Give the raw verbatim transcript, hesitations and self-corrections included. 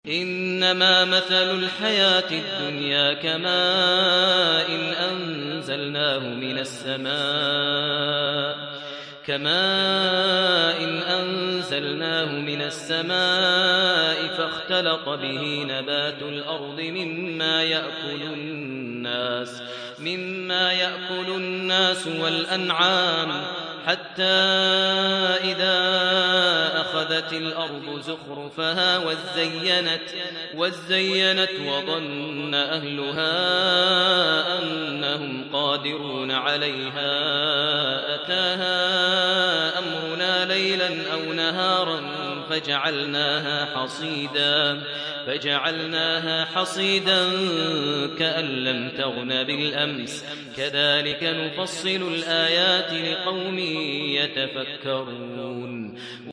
إنما مثل الحياة الدنيا كماء إن أنزلناه من السماء كماء إن أنزلناه من السماء فاختلط به نبات الأرض مما يأكل الناس مما يأكل الناس والأنعام حتى إذا أخذت الأرض زخرفها وزينت وزينت وظن أهلها أنهم قادرون عليها أتاها أمرنا ليلا أو نهارا فجعلناها حصيدا فجعلناها حصيدا كأن لم تغن بالأمس كذلك نفصل الآيات لقوم يتفكرون